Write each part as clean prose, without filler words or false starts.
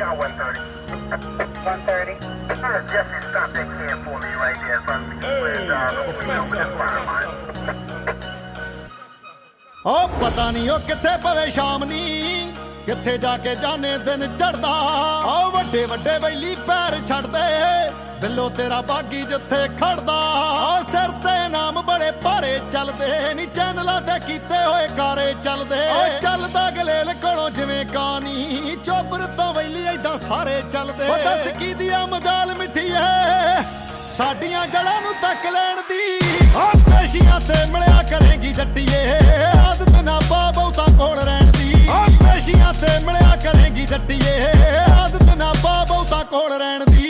got 130. 130? Jesse, stop that can for me right there in front of me. ਉਹ ਪਤਾ ਨਹੀਂ ਉਹ ਕਿੱਥੇ ਪਵੇ ਸ਼ਾਮ ਨੀ ਕਿੱਥੇ ਜਾ ਕੇ ਜਾਣੇ ਦਿਨ ਚੜਦਾ ਆ ਵੱਡੇ ਵੱਡੇ ਬੈਲੀ ਪੈਰ ਛੱਡਦੇ ਦਿਲੋਂ ਤੇਰਾ ਬਾਗੀ ਜਿੱਥੇ ਖੜਦਾ ਆ ਸਿਰ ਤੇ ਨਾਮ ਬੜੇ ਭਾਰੇ ਚੱਲਦੇ ਨੀ ਚੈਨਲਾਂ ਤੇ ਕੀਤੇ ਹੋਏ ਗਾਰੇ ਚੱਲਦੇ ਓ ਚੱਲਦਾ ਗਲੇਲ ਕੋਲੋਂ ਜਿਵੇਂ ਕਾਨੀ ਚੋਬਰ ਤੋਂ ਬੈਲੀ ਏਦਾਂ ਸਾਰੇ ਚੱਲਦੇ ਉਹ ਦੱਸ ਕੀ ਦੀਆਂ ਮਜਾਲ ਮਿੱਠੀ ਏ ਸਾਡੀਆਂ ਜੜਾਂ ਨੂੰ ਤੱਕ ਲੈਣ ਦੀ ਆ ਪੇਸ਼ੀਆਂ ਤੇ ਮਿਲਿਆ ਕਰੇਗੀ ਜੱਟੀਏ ਆਦਤ ਨਾ ਪਾ ਬਹੁਤਾ ਕੋਲ ਰਹਿਣ ਦੀ ਆ ਪੇਸ਼ੀਆਂ ਤੇ ਮਿਲਿਆ ਕਰੇਗੀ ਜੱਟੀਏ ਆਦਤ ਨਾ ਪਾ ਬਹੁਤਾ ਕੋਲ ਰਹਿਣ ਦੀ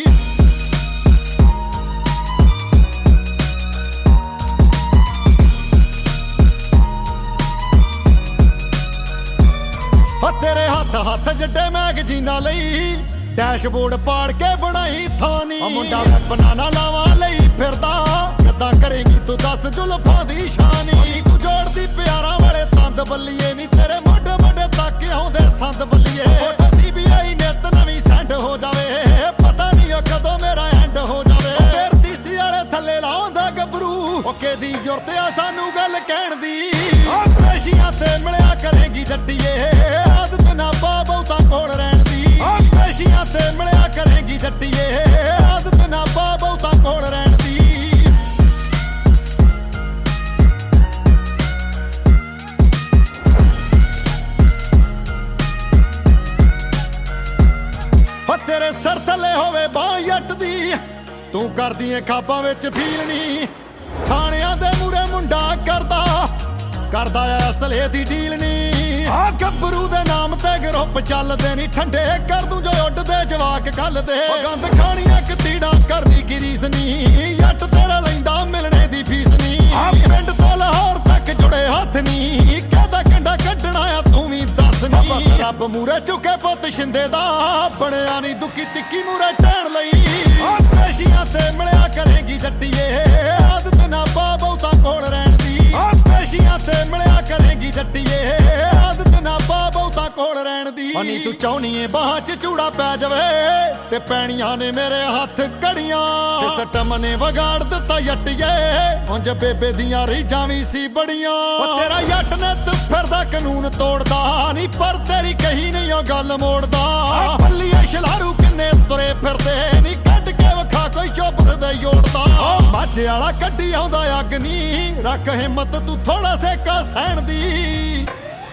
ਤੇਰੇ ਹੱਥ ਹੱਥ ਜੱਡੇ ਮੈਗਜ਼ੀਨਾਂ ਲਈ ਡੈਸ਼ਬੋਰਡ ਪਾੜ ਕੇ ਬਣਾਈ ਥਾਨੀ ਆ ਮੁੰਡਾ ਬਨਾਨਾ ਲਾਵਾਂ ਲਈ ਫਿਰਦਾ ਕਿੱਦਾਂ ਕਰੇਗੀ ਤੂੰ ਦੱਸ ਜ਼ੁਲਫਾਂ ਦੀ ਸ਼ਾਨੀ ਤੂੰ ਜੋੜਦੀ ਪਿਆਰਾਂ ਵਾਲੇ ਤੰਦ ਬੱਲੀਏ ਨੀ ਤੇਰੇ ਮੋਢੇ ਮੋਢੇ ਤੱਕ ਆਉਂਦੇ ਸੰਦ ਬੱਲੀਏ ਫੋਟੋ CBI ਨਿੱਤ ਨਵੀਂ ਸੈਂਡ ਹੋ ਜਾਵੇ ਪਤਾ ਨਹੀਂ ਉਹ ਕਦੋਂ ਮੇਰਾ ਐਂਡ ਹੋ ਜਾਵੇ ਫੇਰ ਤੀਸੀ ਵਾਲੇ ਥੱਲੇ ਲਾਉਂਦਾ ਗੱਭਰੂ ਓਕੇ ਦੀ ਜ਼ਰੂਰਤ ਆ ਸਾਨੂੰ ਗੱਲ ਕਹਿਣ ਦੀ ਆ ਪੇਸ਼ੀਆਂ ਤੇ ਮਿਲਿਆ ਕਰੇਗੀ ਜੱਟੀਏ ਆਦਤ ਨਾ ਪਾ ਬਹੁਤਾ ਕੋਲ ਰਹਿਣ ਦੀ ਆ ਪੇਸ਼ੀਆਂ ਤੇ ਮਿਲਿਆ ਕਰੇਗੀ ਜੱਟੀਏ ਆਦਤ ਨਾ ਪਾ ਬਹੁਤਾ ਕੋਲ ਰਹਿਣ ਦੀ ਹੋ ਤੇਰੇ ਸਿਰ ਥੱਲੇ ਹੋਵੇ ਬਾਂਹ ਜੱਟ ਦੀ ਤੂੰ ਕਰਦੀ ਏ ਖਾਬਾਂ ਵਿੱਚ ਫੀਲ ਨੀ ਥਾਣਿਆਂ ਦੇ ਮੂਰੇ ਮੁੰਡਾ ਕਰਦਾ ਆ ਅਸਲੇ ਦੀ ਡੀਲ ਨੀ ਆ ਗੱਭਰੂ ਦੇ ਨਾਮ ਤੇ ਗਰੁੱਪ ਚੱਲਦੇ ਨੀ ਠੰਡੇ ਕਰ ਦੂੰ ਜੋ ਉੱਡਦੇ ਜਵਾਕ ਕੱਲਦੇ ਉਹ ਗੰਦ ਖਾਣੀਆਂ ਕਤੀੜਾ ਕਰਦੀ ਗਰੀਸ ਨੀ ਜੱਟ ਤੇਰਾ ਲੈਂਦਾ ਮਿਲਣੇ ਦੀ ਫੀਸ ਨੀ ਆ ਪਿੰਡ ਤੋਂ ਲਾਹੌਰ ਤੱਕ ਜੁੜੇ ਹੱਥ ਨੀ ਕਾਹਦਾ ਕੰਡਾ ਕੱਢਣਾ ਆ ਤੂੰ ਵੀ ਦੱਸ ਨੀ ਰੱਬ ਮੂਰੇ ਝੁਕੇ ਪੁੱਤ ਸ਼ਿੰਦੇ ਦਾ ਬਣਿਆ ਨੀ ਦੁੱਕੀ ਤਿੱਕੀ ਮੂਰੇ ਟਹਿਣ ਲਈ ਆ ਪੇਸ਼ੀਆਂ ਤੇ ਮਿਲਿਆ ਕਰੇਗੀ ਜੱਟੀਏ ਆਦਤ ਨਾ ਪਾ ਬਹੁਤਾ ਕੋਲ ਰਹਿਣ ਦੀ ਆ ਪੇਸ਼ੀਆਂ ਤੇ ਮਿਲਿਆ ਕਰੇਗੀ ਜੱਟੀਏ ਆਦਤ ਨਾ ਪਾ ਬਹੁਤਾ ਕੋਲ ਰਹਿਣ ਦੀ ਨੀ ਤੂੰ ਚਾਹੁੰਨੀ ਏ ਬਾਹਾਂ 'ਚ ਚੂੜਾ ਪੈ ਜਾਵੇ ਤੇ ਪੈਣੀਆਂ ਨੇ ਮੇਰੇ ਹੱਥ ਕੜੀਆਂ ਸਿਸਟਮ ਨੇ ਵਿਗਾੜ ਦਿੱਤਾ ਜੱਟੀਏ ਉਂਝ ਬੇਬੇ ਦੀਆਂ ਰੀਝਾਂ ਵੀ ਸੀ ਬੜੀਆਂ ਉਹ ਤੇਰਾ ਜੱਟ ਨੇ ਤੂੰ ਫਿਰਦਾ ਕਾਨੂੰਨ ਤੋੜਦਾ ਨੀ ਪਰ ਤੇਰੀ ਕਹੀ ਨਹੀਂ ਉਹ ਗੱਲ ਮੋੜਦਾ ਬੱਲੀਏ ਛਲਾਰੂ ਕਿੰਨੇ ਤੁਰੇ ਫਿਰਦੇ ਨੀ ਕੱਢ ਕੇ ਵਿਖਾ ਕੋਈ ਚੋਬਰ ਦੇ ਜੋੜਦਾ ਮਾਝੇ ਵਾਲਾ ਕੱਢੀ ਆਉਂਦਾ ਅੱਗ ਨੀ ਰੱਖ ਹਿੰਮਤ ਤੂੰ ਥੋੜਾ ਸੇਕਾ ਸਹਿਣ ਦੀ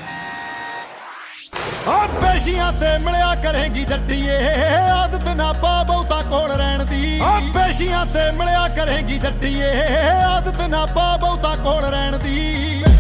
ਆ ਪੇਸ਼ੀਆਂ ਤੇ ਮਿਲਿਆ ਕਰੇਗੀ ਜੱਟੀਏ ਆਦਤ ਨਾ ਪਾ ਬਹੁਤਾ ਕੋਲ ਰਹਿਣ ਦੀ ਆ ਪੇਸ਼ੀਆਂ ਤੇ ਮਿਲਿਆ ਕਰੇਗੀ ਜੱਟੀਏ ਆਦਤ ਨਾ ਪਾ ਬਹੁਤਾ ਕੋਲ ਰਹਿਣ ਦੀ